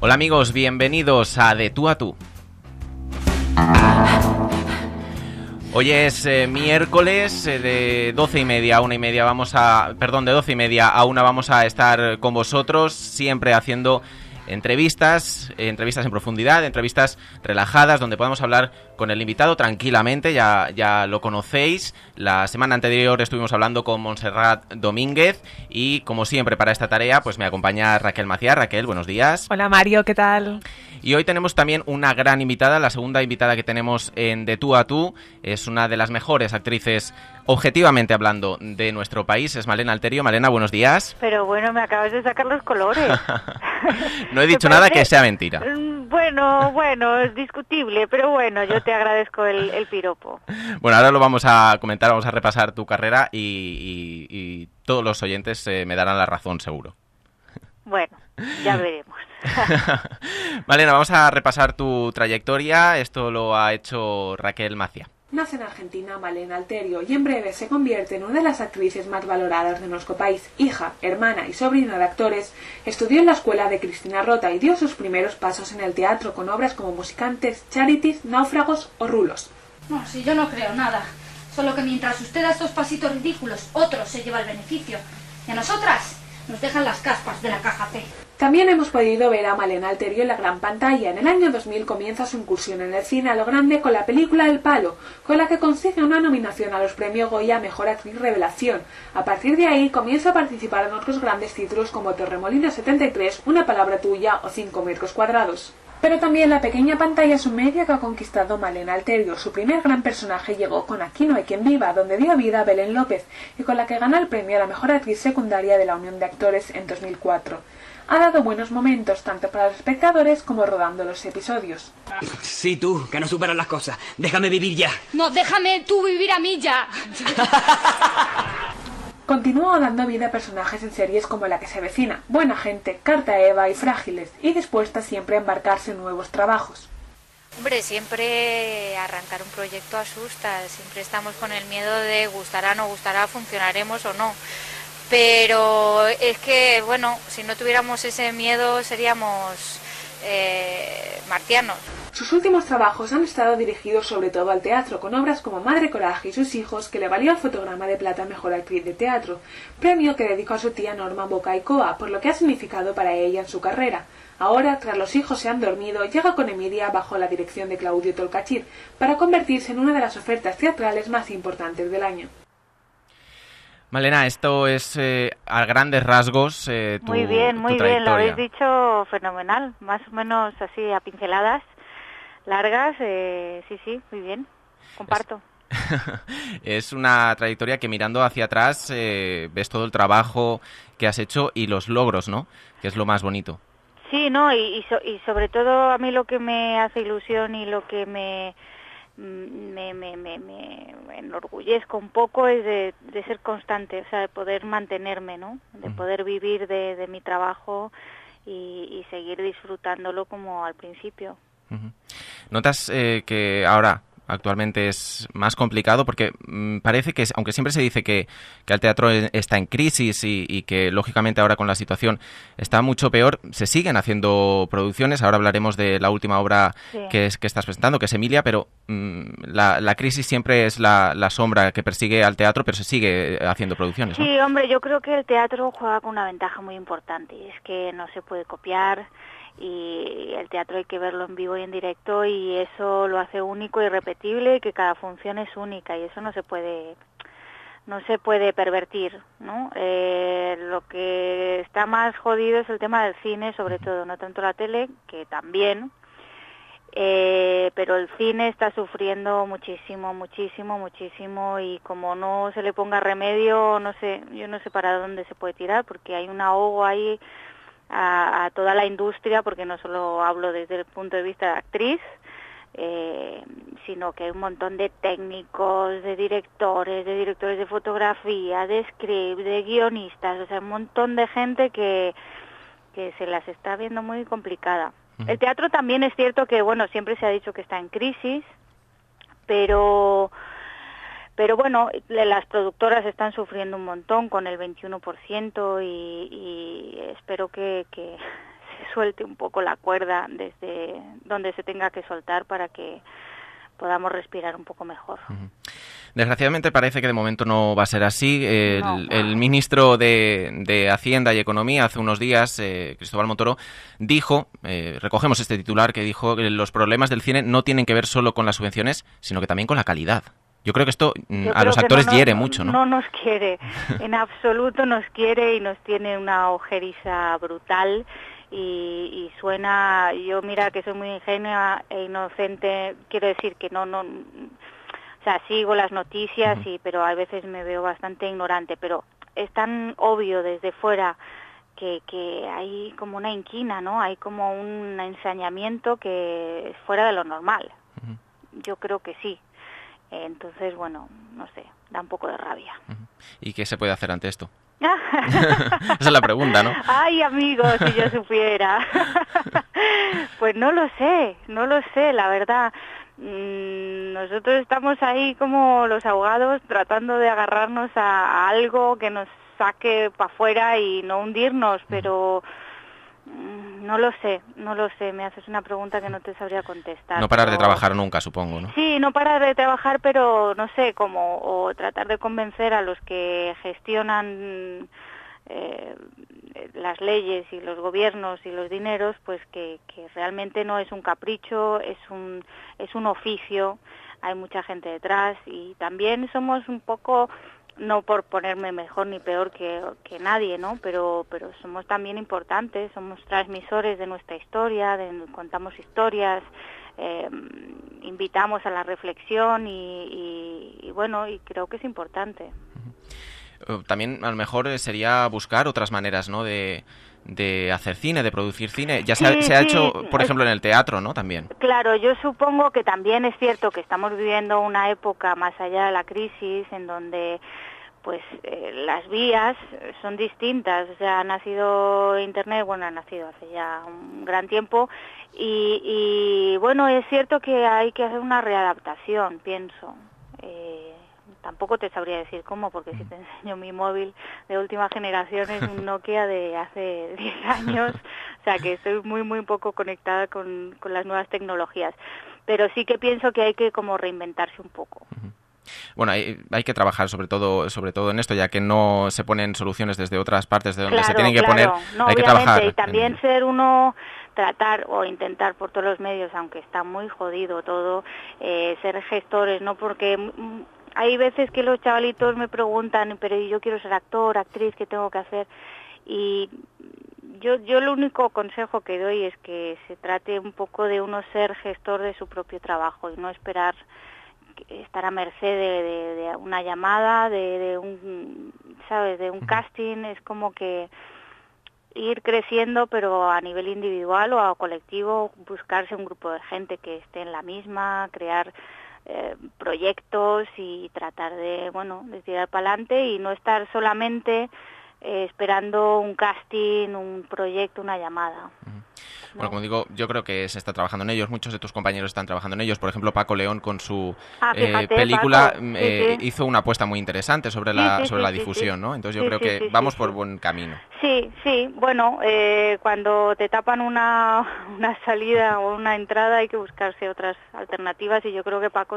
Hola amigos, bienvenidos a De Tú a Tú. Hoy es miércoles, de 12:30 a 1:30 de 12:30 a 1 vamos a estar con vosotros, siempre haciendo entrevistas en profundidad, entrevistas relajadas, donde podamos hablar con el invitado tranquilamente, ya lo conocéis. La semana anterior estuvimos hablando con Montserrat Domínguez y, como siempre, para esta tarea pues me acompaña Raquel Maciá. Raquel, buenos días. Hola Mario, ¿qué tal? Y hoy tenemos también una gran invitada, la segunda invitada que tenemos en De Tú a Tú. Es una de las mejores actrices, objetivamente hablando, de nuestro país, es Malena Alterio. Malena, buenos días. Pero bueno, me acabas de sacar los colores. No he dicho nada que sea mentira. Bueno, es discutible, pero bueno, yo te agradezco el piropo. Bueno, ahora lo vamos a comentar, vamos a repasar tu carrera y todos los oyentes me darán la razón, seguro. Bueno, ya veremos. Malena, vamos a repasar tu trayectoria. Esto lo ha hecho Raquel Maciá. Nace en Argentina Malena Alterio y en breve se convierte en una de las actrices más valoradas de nuestro país. Hija, hermana y sobrina de actores, estudió en la escuela de Cristina Rota y dio sus primeros pasos en el teatro con obras como Musicantes, Charities, Náufragos o Rulos. No, si yo no creo nada. Solo que mientras usted da estos pasitos ridículos, otro se lleva el beneficio. Y a nosotras nos dejan las caspas de la caja T. También hemos podido ver a Malena Alterio en la gran pantalla. En el año 2000 comienza su incursión en el cine a lo grande con la película El Palo, con la que consigue una nominación a los premios Goya a Mejor Actriz Revelación. A partir de ahí comienza a participar en otros grandes títulos como Torremolinos 73, Una palabra tuya o 5 metros cuadrados. Pero también la pequeña pantalla es un medio que ha conquistado Malena Alterio. Su primer gran personaje llegó con Aquí no hay quien viva, donde dio vida a Belén López, y con la que gana el premio a la Mejor Actriz Secundaria de la Unión de Actores en 2004. Ha dado buenos momentos tanto para los espectadores como rodando los episodios. Sí, tú, que no superas las cosas. Déjame vivir ya. No, déjame tú vivir a mí ya. Continuó dando vida a personajes en series como La que se avecina, Buena gente, Carta a Eva y Frágiles, y dispuesta siempre a embarcarse en nuevos trabajos. Hombre, siempre arrancar un proyecto asusta, siempre estamos con el miedo de gustará, no gustará, funcionaremos o no. Pero es que, bueno, si no tuviéramos ese miedo seríamos marcianos. Sus últimos trabajos han estado dirigidos sobre todo al teatro, con obras como Madre Coraje y sus hijos, que le valió el Fotograma de Plata a Mejor Actriz de Teatro, premio que dedicó a su tía Norma Bocaicoa, por lo que ha significado para ella en su carrera. Ahora, tras Los hijos se han dormido, llega con Emilia bajo la dirección de Claudio Tolcachir, para convertirse en una de las ofertas teatrales más importantes del año. Malena, esto es a grandes rasgos tu Muy bien, trayectoria. lo habéis dicho fenomenal, más o menos así a pinceladas largas, sí, muy bien, comparto. Es una trayectoria que, mirando hacia atrás, ves todo el trabajo que has hecho y los logros, ¿no? Que es lo más bonito. Sí, no, y sobre todo a mí lo que me hace ilusión y lo que me enorgullezco un poco es de ser constante, o sea, de poder mantenerme, ¿no? De poder vivir de mi trabajo y seguir disfrutándolo como al principio. ¿Notas que ahora actualmente es más complicado? Porque parece que, aunque siempre se dice que el teatro está en crisis y que lógicamente ahora con la situación está mucho peor, se siguen haciendo producciones. Ahora hablaremos de la última obra que estás presentando, que es Emilia, pero la crisis siempre es la sombra que persigue al teatro, pero se sigue haciendo producciones, ¿no? Sí, hombre, yo creo que el teatro juega con una ventaja muy importante, y es que no se puede copiar, y el teatro hay que verlo en vivo y en directo, y eso lo hace único y repetible, y que cada función es única, y eso no se puede pervertir, ¿no? Lo que está más jodido es el tema del cine, sobre todo, no tanto la tele, que también, pero el cine está sufriendo muchísimo, y como no se le ponga remedio, yo no sé para dónde se puede tirar, porque hay un ahogo ahí a toda la industria, porque no solo hablo desde el punto de vista de actriz, sino que hay un montón de técnicos, de directores de fotografía, de script, de guionistas, o sea, un montón de gente que se las está viendo muy complicada. El teatro también es cierto que, bueno, siempre se ha dicho que está en crisis, pero bueno, las productoras están sufriendo un montón con el 21% y espero que se suelte un poco la cuerda desde donde se tenga que soltar para que podamos respirar un poco mejor. Desgraciadamente parece que de momento no va a ser así. No. El ministro de Hacienda y Economía hace unos días, Cristóbal Montoro, dijo, recogemos este titular, que dijo que los problemas del cine no tienen que ver solo con las subvenciones, sino que también con la calidad. Yo creo que esto a los actores hiere mucho, ¿no? No nos quiere, en absoluto nos quiere y nos tiene una ojeriza brutal. Y suena, yo mira que soy muy ingenua e inocente, quiero decir que no, o sea, sigo las noticias, pero a veces me veo bastante ignorante, pero es tan obvio desde fuera que hay como una inquina, ¿no? Hay como un ensañamiento que es fuera de lo normal. Yo creo que sí. Entonces, bueno, no sé, da un poco de rabia. ¿Y qué se puede hacer ante esto? Esa es la pregunta, ¿no? Ay, amigo, si yo supiera. Pues no lo sé, la verdad. Nosotros estamos ahí como los ahogados tratando de agarrarnos a algo que nos saque para afuera y no hundirnos, pero no lo sé, me haces una pregunta que no te sabría contestar. No parar de trabajar nunca, supongo, ¿no? Sí, no parar de trabajar, pero no sé, o tratar de convencer a los que gestionan las leyes y los gobiernos y los dineros, pues que realmente no es un capricho, es un oficio, hay mucha gente detrás y también somos un poco, no por ponerme mejor ni peor que nadie, ¿no? Pero somos también importantes, somos transmisores de nuestra historia, contamos historias, invitamos a la reflexión y bueno, y creo que es importante. También a lo mejor sería buscar otras maneras, ¿no?, de hacer cine, de producir cine. Ya se ha hecho, por ejemplo, en el teatro, ¿no?, también. Claro, yo supongo que también es cierto que estamos viviendo una época más allá de la crisis en donde pues las vías son distintas. O sea, ha nacido Internet, bueno, ha nacido hace ya un gran tiempo y bueno, es cierto que hay que hacer una readaptación, pienso. Tampoco te sabría decir cómo, porque si te enseño mi móvil de última generación es un Nokia de hace 10 años, o sea que estoy muy muy poco conectada con las nuevas tecnologías, pero sí que pienso que hay que como reinventarse un poco. Bueno, hay que trabajar sobre todo en esto, ya que no se ponen soluciones desde otras partes de donde se tienen que poner, no, hay que trabajar. Y también ser uno, tratar o intentar por todos los medios, aunque está muy jodido todo, ser gestores, ¿no? Porque hay veces que los chavalitos me preguntan, pero yo quiero ser actor, actriz, ¿qué tengo que hacer? Y yo el único consejo que doy es que se trate un poco de uno ser gestor de su propio trabajo y no esperar estar a merced de una llamada, de un, ¿sabes?, de un casting. Es como que ir creciendo, pero a nivel individual o a colectivo, buscarse un grupo de gente que esté en la misma, crear proyectos y tratar de tirar para adelante y no estar solamente esperando un casting, un proyecto, una llamada. Bueno, como digo, yo creo que se está trabajando en ellos, muchos de tus compañeros están trabajando en ellos. Por ejemplo, Paco León con su película Paco, hizo una apuesta muy interesante sobre la difusión, ¿no? Entonces yo creo que vamos por buen camino. Sí, bueno, cuando te tapan una salida o una entrada hay que buscarse otras alternativas y yo creo que Paco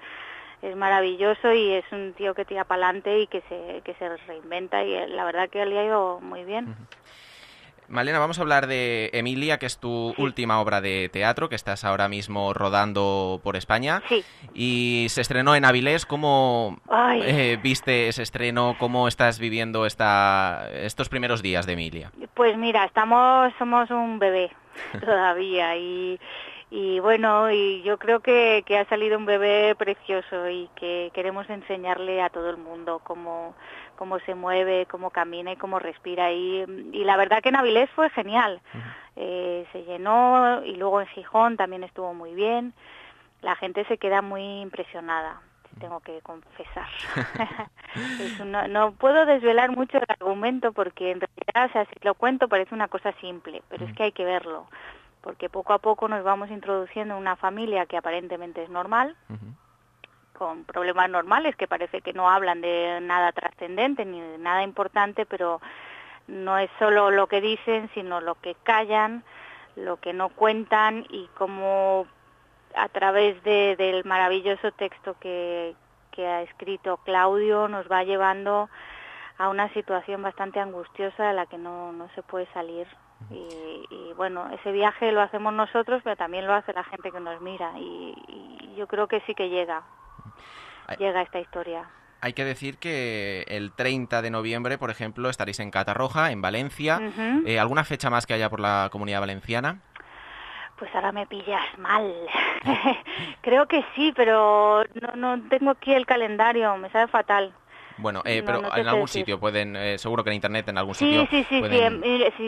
es maravilloso y es un tío que tira para adelante y que se reinventa y la verdad que le ha ido muy bien. Malena, vamos a hablar de Emilia, que es tu última obra de teatro, que estás ahora mismo rodando por España. Sí. Y se estrenó en Avilés. ¿Cómo viste ese estreno? ¿Cómo estás viviendo estos primeros días de Emilia? Pues mira, somos un bebé todavía y bueno, y yo creo que ha salido un bebé precioso y que queremos enseñarle a todo el mundo cómo se mueve, cómo camina y cómo respira. Y la verdad que en Avilés fue genial. Se llenó y luego en Gijón también estuvo muy bien. La gente se queda muy impresionada, tengo que confesar. No puedo desvelar mucho el argumento porque en realidad, o sea, si lo cuento parece una cosa simple, pero es que hay que verlo. Porque poco a poco nos vamos introduciendo en una familia que aparentemente es normal, con problemas normales que parece que no hablan de nada trascendente ni de nada importante, pero no es solo lo que dicen, sino lo que callan, lo que no cuentan, y cómo a través del maravilloso texto que ha escrito Claudio nos va llevando a una situación bastante angustiosa de la que no se puede salir. Y bueno, ese viaje lo hacemos nosotros, pero también lo hace la gente que nos mira, y yo creo que sí que llega esta historia. Hay que decir que el 30 de noviembre, por ejemplo, estaréis en Catarroja, en Valencia. Uh-huh. ¿Alguna fecha más que haya por la Comunidad Valenciana? Pues ahora me pillas mal. Creo que sí, pero no tengo aquí el calendario, me sabe fatal. Bueno, pero en algún sitio pueden, seguro que en internet, en algún sí, sitio. Sí, pueden...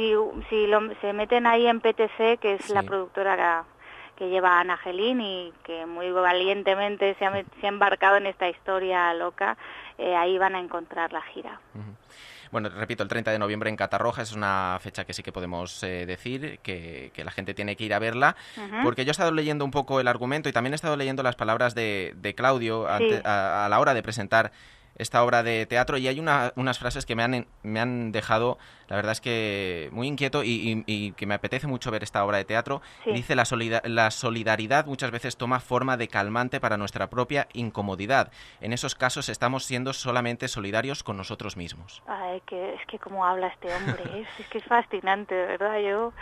se meten ahí en PTC, que es sí. la productora que lleva a Ana Gelín y que muy valientemente se ha embarcado en esta historia loca, ahí van a encontrar la gira. Uh-huh. Bueno, repito, el 30 de noviembre en Catarroja es una fecha que sí que podemos decir que la gente tiene que ir a verla, uh-huh. Porque yo he estado leyendo un poco el argumento y también he estado leyendo las palabras de Claudio sí. a la hora de presentar esta obra de teatro, y hay unas frases que me han dejado, la verdad es que muy inquieto y que me apetece mucho ver esta obra de teatro. Sí. Dice, la solidaridad muchas veces toma forma de calmante para nuestra propia incomodidad. En esos casos estamos siendo solamente solidarios con nosotros mismos. Ay, es que cómo habla este hombre, es que es fascinante, de verdad. Yo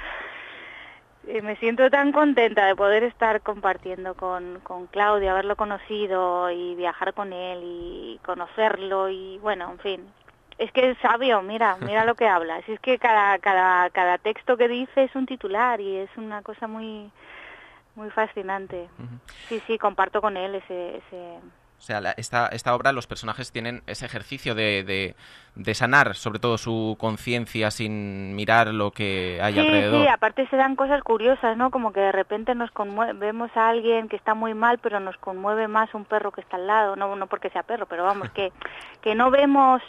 me siento tan contenta de poder estar compartiendo con Claudio, haberlo conocido y viajar con él y conocerlo, y bueno, en fin, es que es sabio, mira lo que habla. Es que cada texto que dice es un titular y es una cosa muy muy fascinante. Uh-huh. Sí, comparto con él ese... O sea, esta obra, los personajes tienen ese ejercicio de sanar, sobre todo, su conciencia sin mirar lo que hay alrededor. Sí, aparte se dan cosas curiosas, ¿no? Como que de repente vemos a alguien que está muy mal, pero nos conmueve más un perro que está al lado. No porque sea perro, pero vamos, que no vemos,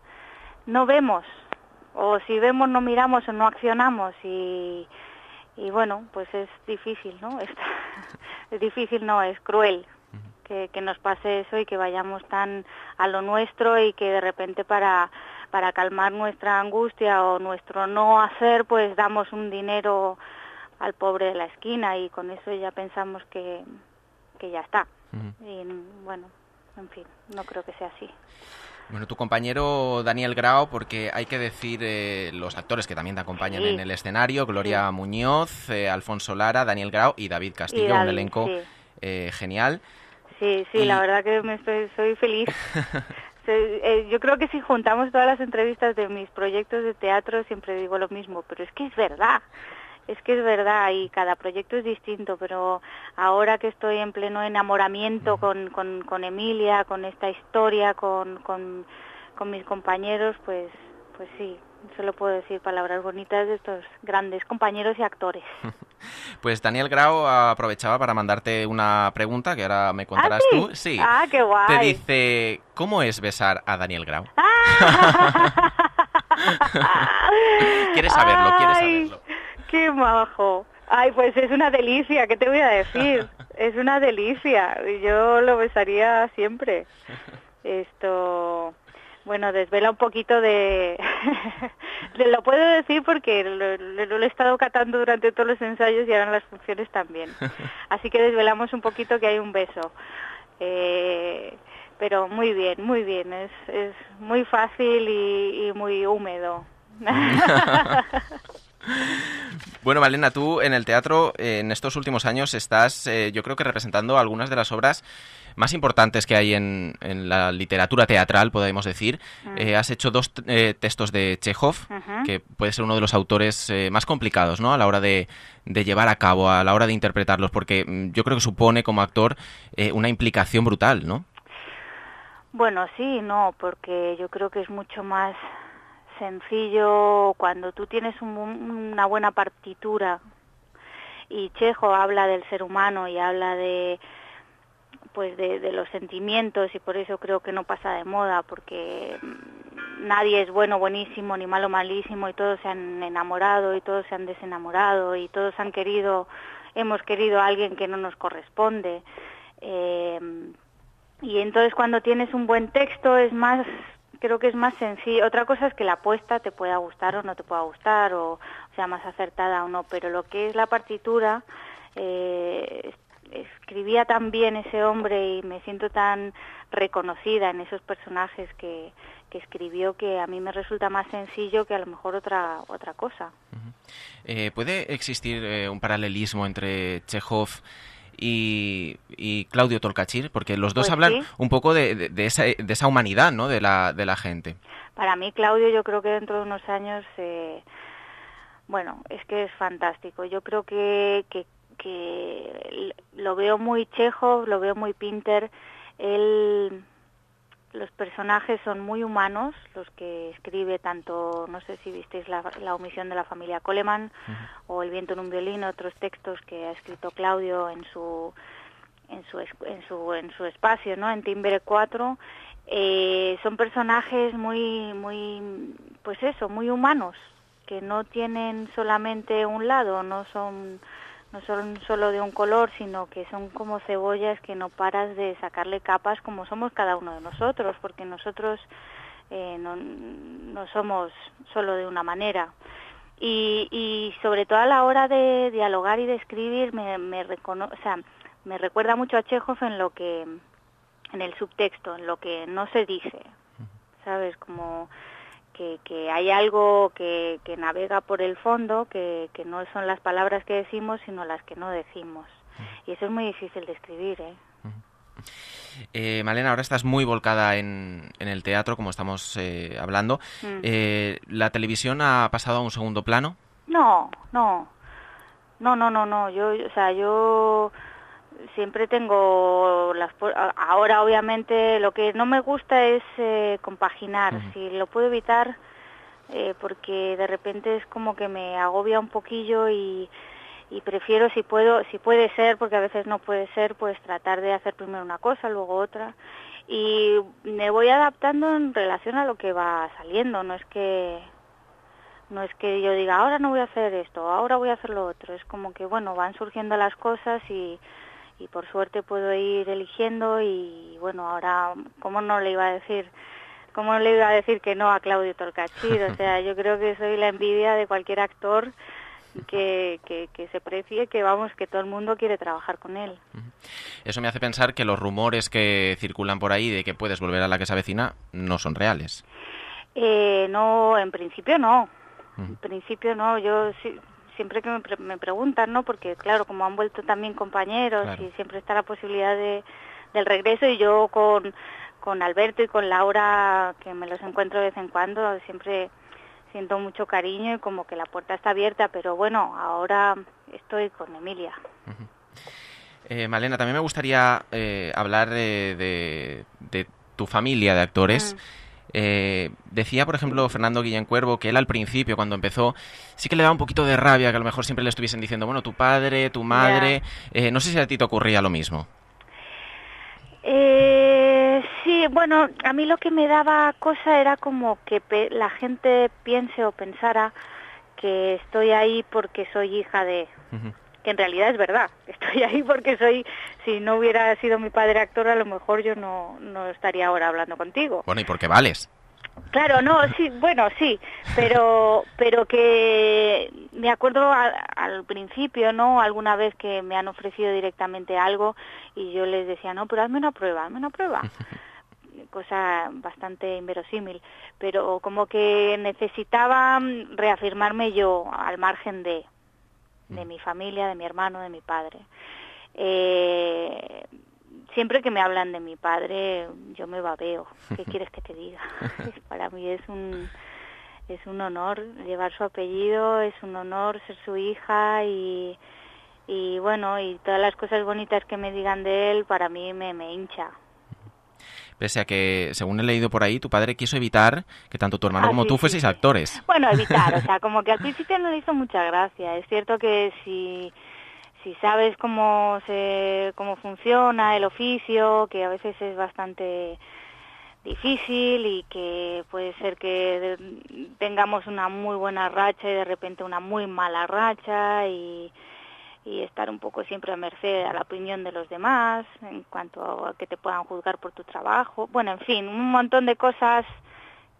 o si vemos no miramos o no accionamos, y bueno, pues es difícil, ¿no? Es difícil, no, es cruel. Que nos pase eso y que vayamos tan a lo nuestro, y que de repente para calmar nuestra angustia o nuestro no hacer, pues damos un dinero al pobre de la esquina, y con eso ya pensamos que ya está. Uh-huh. Y bueno, en fin, no creo que sea así. Bueno, tu compañero Daniel Grao, porque hay que decir los actores que también te acompañan en el escenario, Gloria Muñoz, Alfonso Lara, Daniel Grao y David Castillo, un elenco genial. Sí, la verdad que soy feliz. Yo creo que si juntamos todas las entrevistas de mis proyectos de teatro siempre digo lo mismo, pero es que es verdad, y cada proyecto es distinto, pero ahora que estoy en pleno enamoramiento con Emilia, con esta historia, con mis compañeros, pues sí, solo puedo decir palabras bonitas de estos grandes compañeros y actores. Pues Daniel Grao aprovechaba para mandarte una pregunta que ahora me contarás tú. Sí. Ah, qué guay. Te dice, ¿cómo es besar a Daniel Grao? ¿Quieres saberlo? Qué majo. Ay, pues es una delicia, ¿qué te voy a decir? Es una delicia, yo lo besaría siempre. Bueno, desvela un poquito de... lo puedo decir porque lo he estado catando durante todos los ensayos y ahora en las funciones también. Así que desvelamos un poquito que hay un beso. Pero muy bien. Es muy fácil y muy húmedo. Bueno, Malena, tú en el teatro en estos últimos años estás, yo creo que representando algunas de las obras más importantes que hay en la literatura teatral, podemos decir. Has hecho 2 textos de Chekhov, uh-huh. Que puede ser uno de los autores más complicados, ¿no?, a la hora de llevar a cabo, a la hora de interpretarlos, porque yo creo que supone como actor una implicación brutal, ¿no? Bueno, sí, no, porque yo creo que es mucho más sencillo cuando tú tienes una buena partitura, y Chekhov habla del ser humano y habla de los sentimientos, y por eso creo que no pasa de moda, porque nadie es bueno buenísimo ni malo malísimo, y todos se han enamorado y todos se han desenamorado y todos hemos querido a alguien que no nos corresponde, y entonces cuando tienes un buen texto es más creo que es más sencillo. Otra cosa es que la apuesta te pueda gustar o no te pueda gustar, o sea más acertada o no, pero lo que es la partitura, escribía tan bien ese hombre y me siento tan reconocida en esos personajes que escribió, que a mí me resulta más sencillo que a lo mejor otra cosa. ¿Puede existir un paralelismo entre Chekhov y Claudio Tolcachir? Porque los dos Pues hablan sí. un poco de esa humanidad, ¿no? de la gente. Para mí, Claudio, yo creo que dentro de unos años, bueno, es que es fantástico. Yo creo que lo veo muy Chekhov, lo veo muy Pinter. Los personajes son muy humanos, los que escribe, tanto, no sé si visteis la omisión de la familia Coleman, o El viento en un violín, otros textos que ha escrito Claudio en su espacio, ¿no? En Timbre 4. Son personajes muy, pues eso, muy humanos, que no tienen solamente un lado, no son solo de un color, sino que son como cebollas que no paras de sacarle capas, como somos cada uno de nosotros, porque nosotros no somos solo de una manera. Y sobre todo a la hora de dialogar y de escribir, me recuerda mucho a Chekhov en el subtexto, en lo que no se dice, ¿sabes? Como que hay algo que navega por el fondo, que no son las palabras que decimos, sino las que no decimos. Y eso es muy difícil de escribir, Malena, ahora estás muy volcada en el teatro, como estamos hablando. ¿La televisión ha pasado a un segundo plano? No. Yo siempre tengo ahora obviamente lo que no me gusta es compaginar. Si lo puedo evitar, porque de repente es como que me agobia un poquillo y prefiero, si puede ser, porque a veces no puede ser, pues tratar de hacer primero una cosa, luego otra, y me voy adaptando en relación a lo que va saliendo. No es que yo diga, ahora no voy a hacer esto, ahora voy a hacer lo otro. Es como que, bueno, van surgiendo las cosas y por suerte puedo ir eligiendo. Y bueno, ahora, ¿cómo no le iba a decir que no a Claudio Tolcachir? O sea, yo creo que soy la envidia de cualquier actor que se precie, que todo el mundo quiere trabajar con él. Eso me hace pensar que los rumores que circulan por ahí de que puedes volver a La que se avecina no son reales. No, en principio no. En principio no. Yo siempre que me preguntan, ¿no? Porque claro, como han vuelto también compañeros, claro, y siempre está la posibilidad del regreso, y yo con Alberto y con Laura, que me los encuentro de vez en cuando, siempre siento mucho cariño y como que la puerta está abierta, pero bueno, ahora estoy con Emilia. Malena, también me gustaría hablar de tu familia de actores. Decía, por ejemplo, Fernando Guillén Cuervo, que él al principio, cuando empezó, sí que le daba un poquito de rabia que a lo mejor siempre le estuviesen diciendo, bueno, tu padre, tu madre. No sé si a ti te ocurría lo mismo. Sí, bueno, a mí lo que me daba cosa era como que la gente piense o pensara que estoy ahí porque soy hija de... Que en realidad es verdad, estoy ahí porque si no hubiera sido mi padre actor, a lo mejor yo no estaría ahora hablando contigo. Bueno, ¿y por qué vales? Claro, no, sí, bueno, sí, pero que me acuerdo al principio, ¿no? Alguna vez que me han ofrecido directamente algo y yo les decía, no, pero hazme una prueba. Cosa bastante inverosímil, pero como que necesitaba reafirmarme yo al margen de mi familia, de mi hermano, de mi padre. Siempre que me hablan de mi padre, yo me babeo. ¿Qué quieres que te diga? Para mí es un honor llevar su apellido, es un honor ser su hija y bueno, y todas las cosas bonitas que me digan de él, para mí me hincha. Pese a que, según he leído por ahí, tu padre quiso evitar que tanto tu hermano como tú fueseis actores. Bueno, evitar, o sea, como que al principio no le hizo mucha gracia. Es cierto que si sabes cómo funciona el oficio, que a veces es bastante difícil y que puede ser que tengamos una muy buena racha y de repente una muy mala racha y estar un poco siempre a merced a la opinión de los demás en cuanto a que te puedan juzgar por tu trabajo. Bueno, en fin, un montón de cosas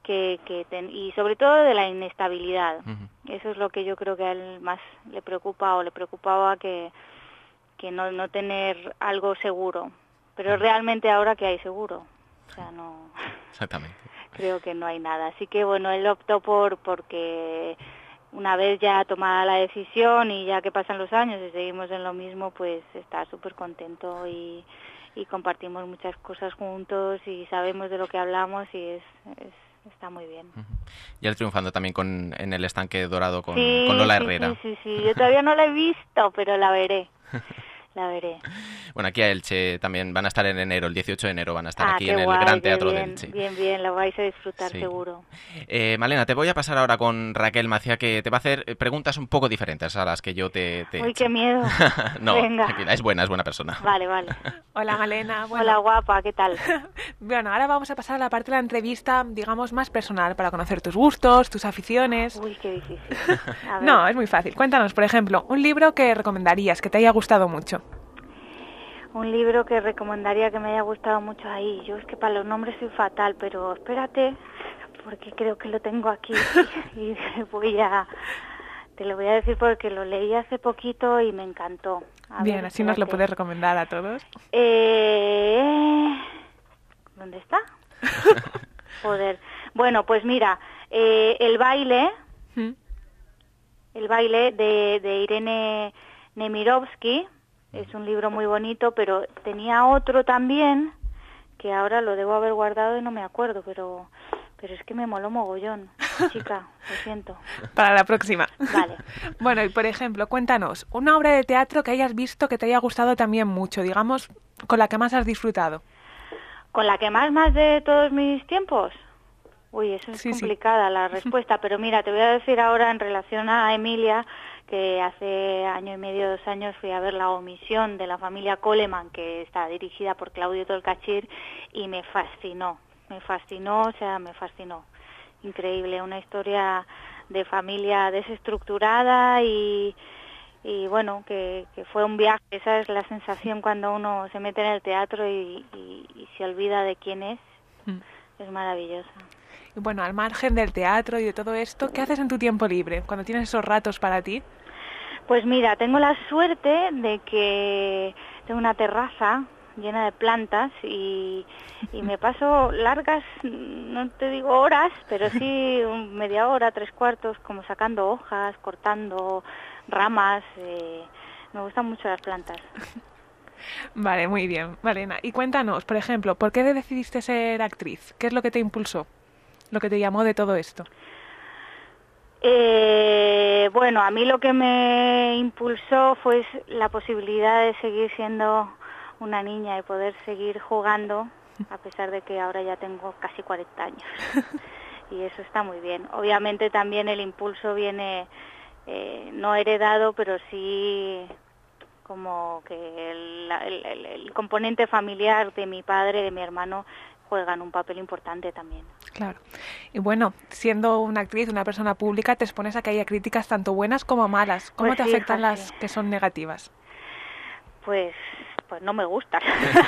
y sobre todo de la inestabilidad. Eso es lo que yo creo que a él más le preocupa o le preocupaba, que no tener algo seguro. Pero realmente ahora que hay seguro, o sea, no. Exactamente. Creo que no hay nada. Así que bueno, él optó porque una vez ya tomada la decisión y ya que pasan los años y seguimos en lo mismo, pues está súper contento y compartimos muchas cosas juntos y sabemos de lo que hablamos y está muy bien. Y él triunfando también en el Estanque Dorado con Sí, Lola Herrera. Sí. Yo todavía no la he visto, pero la veré. La veré. Bueno, aquí a Elche también van a estar en enero, el 18 de enero van a estar aquí qué en el guay, Gran Teatro bien, de Elche. Bien, lo vais a disfrutar Sí. seguro. Malena, te voy a pasar ahora con Raquel Macía, que te va a hacer preguntas un poco diferentes a las que yo te he Uy, hecho. qué miedo. No, Venga. tranquila, es buena persona. Vale. Hola Malena. Bueno, Hola, guapa, ¿qué tal? Bueno, ahora vamos a pasar a la parte de la entrevista, digamos, más personal, para conocer tus gustos, tus aficiones. Uy, qué difícil. A ver. No, es muy fácil. Cuéntanos, por ejemplo, un libro que recomendarías, que te haya gustado mucho. Un libro que recomendaría que me haya gustado mucho ahí. Yo es que para los nombres soy fatal, pero espérate, porque creo que lo tengo aquí y te lo voy a decir porque lo leí hace poquito y me encantó. Bien, así nos lo puedes recomendar a todos. ¿Dónde está? Joder. Bueno, pues mira, El baile de Irene Nemirovsky. Es un libro muy bonito, pero tenía otro también, que ahora lo debo haber guardado y no me acuerdo, pero es que me moló mogollón, chica, lo siento. Para la próxima. Vale. Bueno, y por ejemplo, cuéntanos, una obra de teatro que hayas visto que te haya gustado también mucho, digamos, con la que más has disfrutado. ¿Con la que más de todos mis tiempos? Uy, eso es complicada la respuesta, pero mira, te voy a decir ahora en relación a Emilia, que hace año y medio, 2 años fui a ver La omisión de la familia Coleman, que está dirigida por Claudio Tolcachir, y me fascinó, increíble, una historia de familia desestructurada y bueno, que fue un viaje. Esa es la sensación cuando uno se mete en el teatro y se olvida de quién es maravillosa. Y bueno, al margen del teatro y de todo esto, ¿qué haces en tu tiempo libre, cuando tienes esos ratos para ti? Pues mira, tengo la suerte de que tengo una terraza llena de plantas y me paso largas, no te digo horas, pero sí media hora, 3/4, como sacando hojas, cortando ramas. Me gustan mucho las plantas. Vale, muy bien, Malena. Y cuéntanos, por ejemplo, ¿por qué decidiste ser actriz? ¿Qué es lo que te impulsó? ¿Lo que te llamó de todo esto? Bueno, a mí lo que me impulsó fue la posibilidad de seguir siendo una niña y poder seguir jugando, a pesar de que ahora ya tengo casi 40 años. Y eso está muy bien. Obviamente también el impulso viene no heredado, pero sí como que el componente familiar de mi padre, de mi hermano, juegan un papel importante también. Claro. Y bueno, siendo una actriz, una persona pública, te expones a que haya críticas tanto buenas como malas. ¿Cómo te afectan las que son negativas? Pues no me gustan.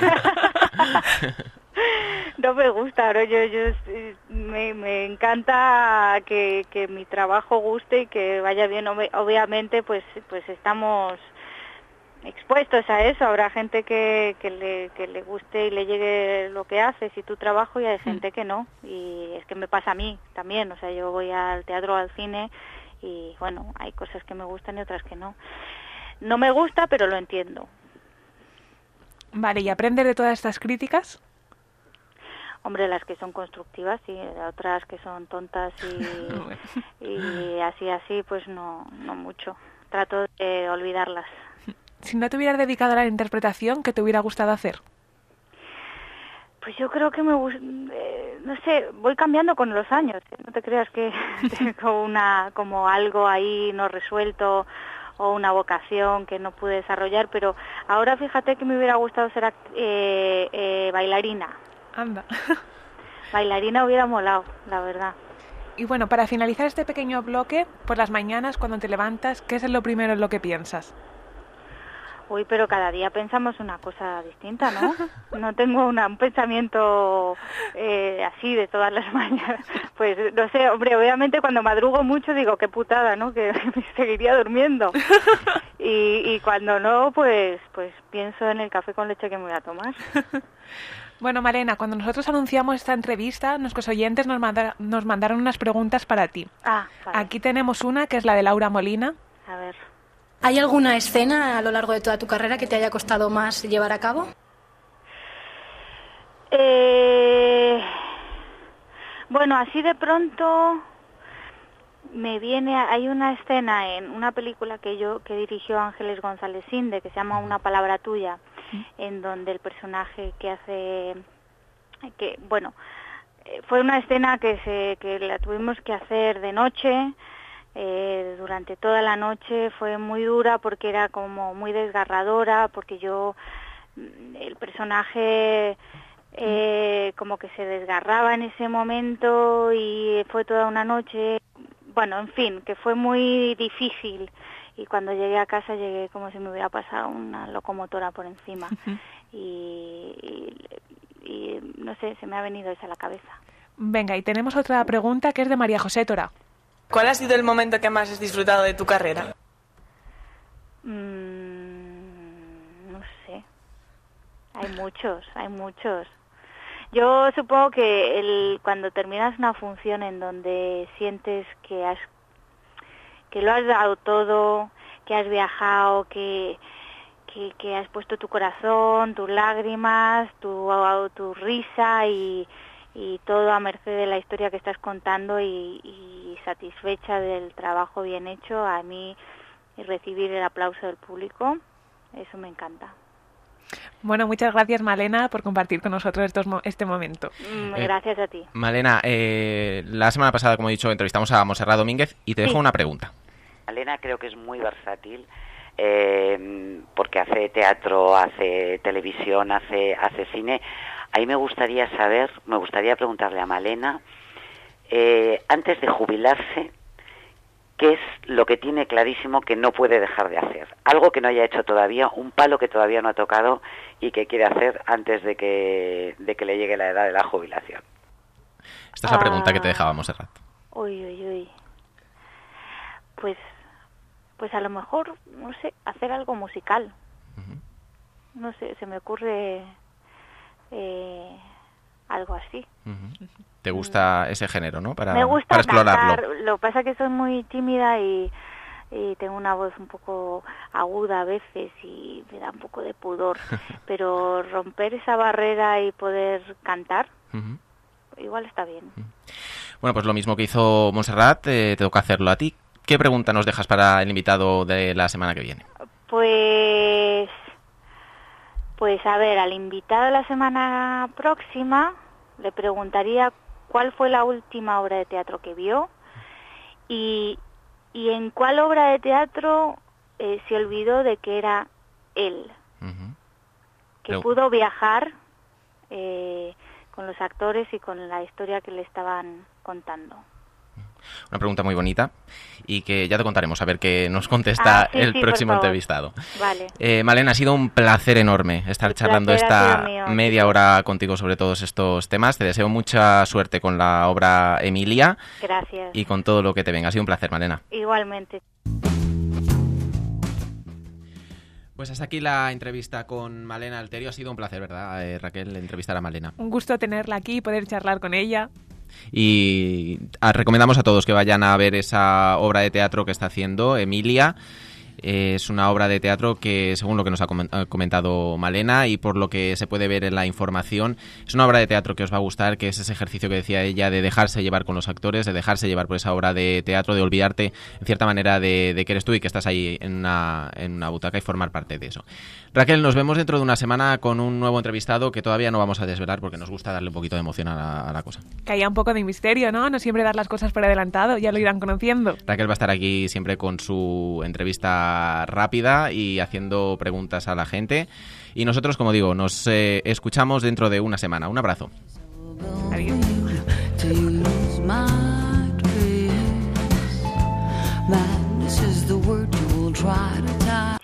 No me gusta, ¿no? Me encanta que mi trabajo guste y que vaya bien. Obviamente, pues estamos expuestos a eso. Habrá gente que le guste y le llegue lo que haces y tu trabajo, y hay gente que no. Y es que me pasa a mí también. O sea, yo voy al teatro o al cine y, bueno, hay cosas que me gustan y otras que no. No me gusta, pero lo entiendo. Vale, ¿y aprendes de todas estas críticas? Hombre, las que son constructivas, sí, otras que son tontas y así, pues no mucho. Trato de olvidarlas. Si no te hubieras dedicado a la interpretación, ¿qué te hubiera gustado hacer? Pues yo creo que no sé, voy cambiando con los años. No te creas que tengo como algo ahí no resuelto o una vocación que no pude desarrollar, pero ahora fíjate que me hubiera gustado ser bailarina. Anda. Bailarina hubiera molado, la verdad. Y bueno, para finalizar este pequeño bloque, por las mañanas cuando te levantas, ¿qué es lo primero en lo que piensas? Uy, pero cada día pensamos una cosa distinta, ¿no? No tengo un pensamiento así de todas las mañanas. Pues no sé, hombre, obviamente cuando madrugo mucho digo, qué putada, ¿no? Que seguiría durmiendo. Y cuando no, pues pienso en el café con leche que me voy a tomar. Bueno, Malena, cuando nosotros anunciamos esta entrevista, nuestros oyentes nos mandaron unas preguntas para ti. Ah, vale. Aquí tenemos una, que es la de Laura Molina. A ver. ¿Hay alguna escena a lo largo de toda tu carrera que te haya costado más llevar a cabo? Bueno, así de pronto me viene... Hay una escena en una película que dirigió Ángeles González Sinde, que se llama Una palabra tuya, en donde el personaje que hace... fue una escena que la tuvimos que hacer de noche... durante toda la noche, fue muy dura porque era como muy desgarradora, porque el personaje como que se desgarraba en ese momento y fue toda una noche, bueno, en fin, que fue muy difícil, y cuando llegué a casa llegué como si me hubiera pasado una locomotora por encima. y no sé, se me ha venido esa a la cabeza. Venga, y tenemos otra pregunta que es de María José Tora. ¿Cuál ha sido el momento que más has disfrutado de tu carrera? No sé. Hay muchos. Yo supongo que cuando terminas una función en donde sientes que lo has dado todo, que has viajado, que has puesto tu corazón, tus lágrimas, tu risa y todo a merced de la historia que estás contando y satisfecha del trabajo bien hecho, a mí recibir el aplauso del público, eso me encanta. Bueno, muchas gracias, Malena, por compartir con nosotros este momento. Gracias a ti. Malena, la semana pasada, como he dicho, entrevistamos a Montserrat Domínguez y te dejo una pregunta. Malena creo que es muy versátil, porque hace teatro, hace televisión, hace cine. Ahí me gustaría preguntarle a Malena, antes de jubilarse, ¿qué es lo que tiene clarísimo que no puede dejar de hacer? Algo que no haya hecho todavía, un palo que todavía no ha tocado y que quiere hacer antes de que le llegue la edad de la jubilación. Esta es la pregunta que te dejaba Montserrat. Uy. Pues a lo mejor, no sé, hacer algo musical. No sé, se me ocurre... algo así. ¿Te gusta ese género, no? Me gusta para explorarlo. Cantar. Lo que pasa es que soy muy tímida y tengo una voz un poco aguda a veces y me da un poco de pudor. Pero romper esa barrera y poder cantar, igual está bien. Bueno, pues lo mismo que hizo Montserrat, te toca hacerlo a ti. ¿Qué pregunta nos dejas para el invitado de la semana que viene? Pues a ver, al invitado de la semana próxima le preguntaría cuál fue la última obra de teatro que vio y en cuál obra de teatro se olvidó de que era él, que pudo viajar con los actores y con la historia que le estaban contando. Una pregunta muy bonita y que ya te contaremos a ver qué nos contesta el próximo entrevistado. Vale. Malena, ha sido un placer enorme estar charlando esta media hora contigo sobre todos estos temas. Te deseo mucha suerte con la obra Emilia. Gracias. Y con todo lo que te venga. Ha sido un placer, Malena. Igualmente. Pues hasta aquí la entrevista con Malena Alterio. Ha sido un placer, ¿verdad, Raquel, entrevistar a Malena? Un gusto tenerla aquí y poder charlar con ella. Y recomendamos a todos que vayan a ver esa obra de teatro que está haciendo, Emilia. Es una obra de teatro que, según lo que nos ha comentado Malena y por lo que se puede ver en la información, es una obra de teatro que os va a gustar, que es ese ejercicio que decía ella de dejarse llevar con los actores, de dejarse llevar por esa obra de teatro, de olvidarte en cierta manera de que eres tú y que estás ahí en una butaca y formar parte de eso. Raquel, nos vemos dentro de una semana con un nuevo entrevistado que todavía no vamos a desvelar porque nos gusta darle un poquito de emoción a la cosa. Que haya un poco de misterio, ¿no? No siempre dar las cosas por adelantado, ya lo irán conociendo. Raquel va a estar aquí siempre con su entrevista rápida y haciendo preguntas a la gente. Y nosotros, como digo, nos escuchamos dentro de una semana. Un abrazo. Adiós. Madness is the word you will try